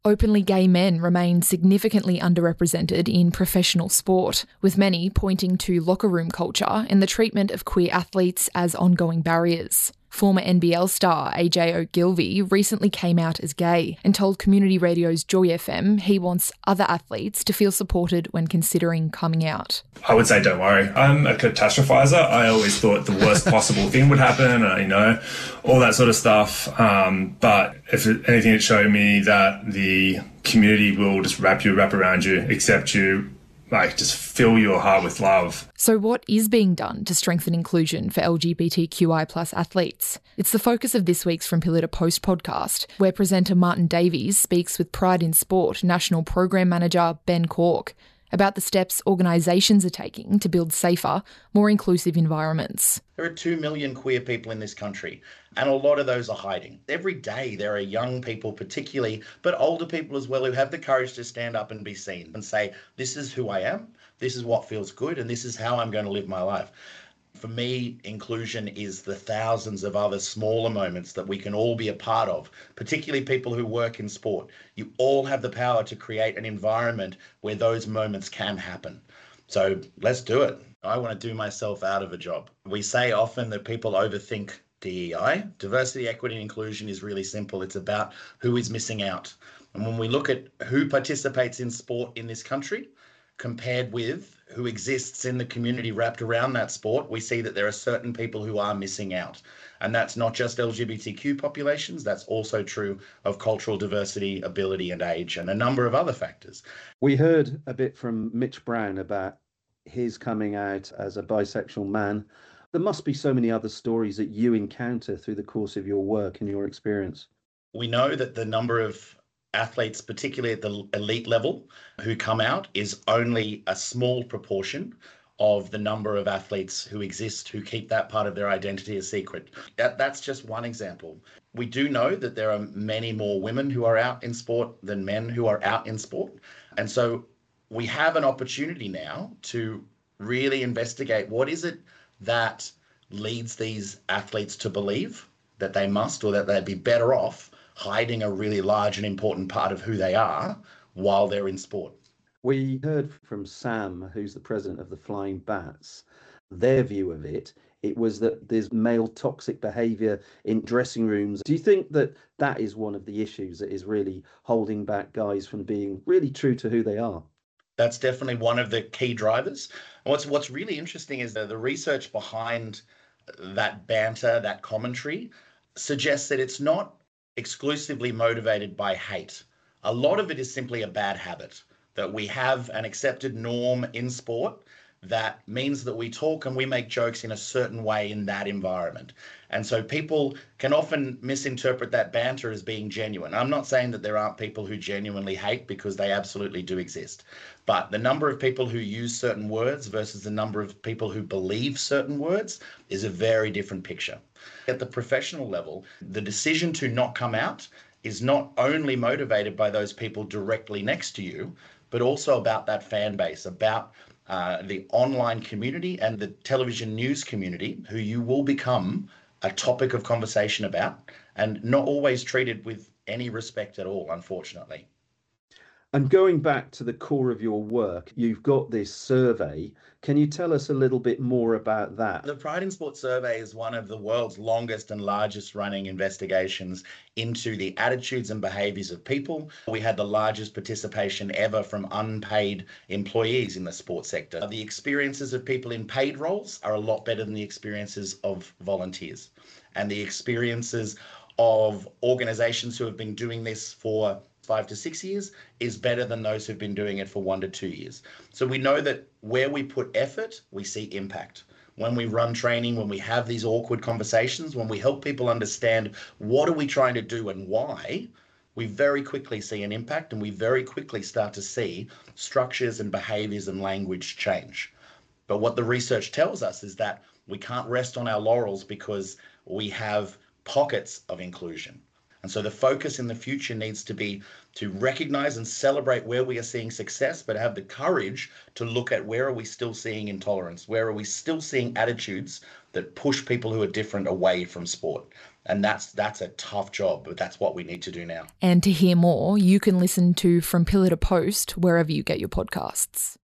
Openly gay men remain significantly underrepresented in professional sport, with many pointing to locker room culture and the treatment of queer athletes as ongoing barriers. Former NBL star AJ Ogilvy recently came out as gay and told Community Radio's Joy FM he wants other athletes to feel supported when considering coming out. I would say don't worry. I'm a catastrophizer. I always thought the worst possible thing would happen, all that sort of stuff. But if anything, it showed me that the community will just wrap around you, accept you, just fill your heart with love. So what is being done to strengthen inclusion for LGBTQI+ athletes? It's the focus of this week's From Pillar to Post podcast, where presenter Martin Davies speaks with Pride in Sport National Program Manager Ben Cork about the steps organisations are taking to build safer, more inclusive environments. There are 2 million queer people in this country, and a lot of those are hiding. Every day there are young people particularly, but older people as well, who have the courage to stand up and be seen and say, this is who I am, this is what feels good, and this is how I'm going to live my life. For me, inclusion is the thousands of other smaller moments that we can all be a part of, particularly people who work in sport. You all have the power to create an environment where those moments can happen. So let's do it. I want to do myself out of a job. We say often that people overthink DEI. Diversity, equity, and inclusion is really simple. It's about who is missing out. And when we look at who participates in sport in this country, compared with who exists in the community wrapped around that sport, we see that there are certain people who are missing out. And that's not just LGBTQ populations, that's also true of cultural diversity, ability and age, and a number of other factors. We heard a bit from Mitch Brown about his coming out as a bisexual man. There must be so many other stories that you encounter through the course of your work and your experience. We know that the number of athletes, particularly at the elite level, who come out is only a small proportion of the number of athletes who exist who keep that part of their identity a secret. That's just one example. We do know that there are many more women who are out in sport than men who are out in sport. And so we have an opportunity now to really investigate what is it that leads these athletes to believe that they must or that they'd be better off hiding a really large and important part of who they are while they're in sport. We heard from Sam, who's the president of the Flying Bats, their view of it. It was that there's male toxic behaviour in dressing rooms. Do you think that that is one of the issues that is really holding back guys from being really true to who they are? That's definitely one of the key drivers. And what's really interesting is that the research behind that banter, that commentary, suggests that it's not exclusively motivated by hate. A lot of it is simply a bad habit, that we have an accepted norm in sport that means that we talk and we make jokes in a certain way in that environment. And so people can often misinterpret that banter as being genuine. I'm not saying that there aren't people who genuinely hate, because they absolutely do exist. But the number of people who use certain words versus the number of people who believe certain words is a very different picture. At the professional level, the decision to not come out is not only motivated by those people directly next to you, but also about that fan base, about the online community and the television news community, who you will become a topic of conversation about, and not always treated with any respect at all, unfortunately. And going back to the core of your work, you've got this survey. Can you tell us a little bit more about that? The Pride in Sport survey is one of the world's longest and largest running investigations into the attitudes and behaviours of people. We had the largest participation ever from unpaid employees in the sports sector. The experiences of people in paid roles are a lot better than the experiences of volunteers. And the experiences of organisations who have been doing this for 5 to 6 years is better than those who've been doing it for 1 to 2 years. So we know that where we put effort, we see impact. When we run training, when we have these awkward conversations, when we help people understand what are we trying to do and why, we very quickly see an impact, and we very quickly start to see structures and behaviours and language change. But what the research tells us is that we can't rest on our laurels because we have pockets of inclusion. And so the focus in the future needs to be to recognize and celebrate where we are seeing success, but have the courage to look at where are we still seeing intolerance? Where are we still seeing attitudes that push people who are different away from sport? And that's a tough job, but that's what we need to do now. And to hear more, you can listen to From Pillar to Post wherever you get your podcasts.